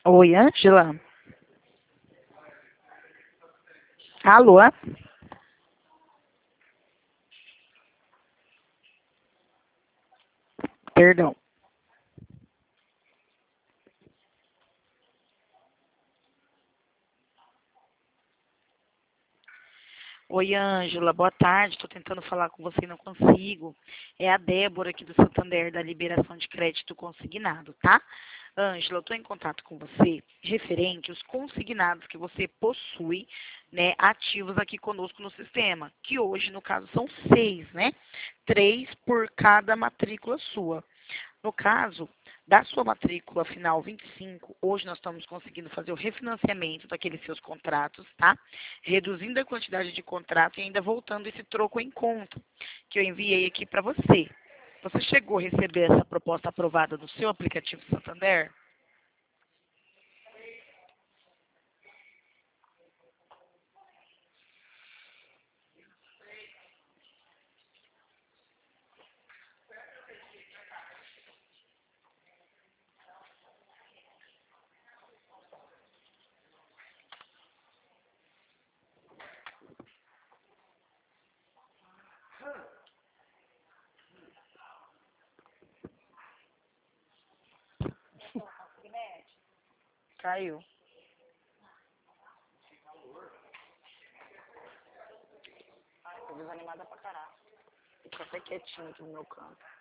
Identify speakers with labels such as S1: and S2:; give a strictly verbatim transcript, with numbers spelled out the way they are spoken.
S1: Oi, Ângela? Alô? Perdão. Oi, Ângela, boa tarde. Estou tentando falar com você e não consigo. É a Débora aqui do Santander, da Liberação de Crédito Consignado, tá? Ângela, eu estou em contato com você referente aos consignados que você possui, né, ativos aqui conosco no sistema, que hoje, no caso, são seis, né? Três por cada matrícula sua. No caso da sua matrícula final vinte e cinco, hoje nós estamos conseguindo fazer o refinanciamento daqueles seus contratos, tá? Reduzindo a quantidade de contrato e ainda voltando esse troco em conta, que eu enviei aqui para você. Você chegou a receber essa proposta aprovada no seu aplicativo Santander? Caiu. Tô desanimada pra caralho. Fico até quietinho aqui no meu canto.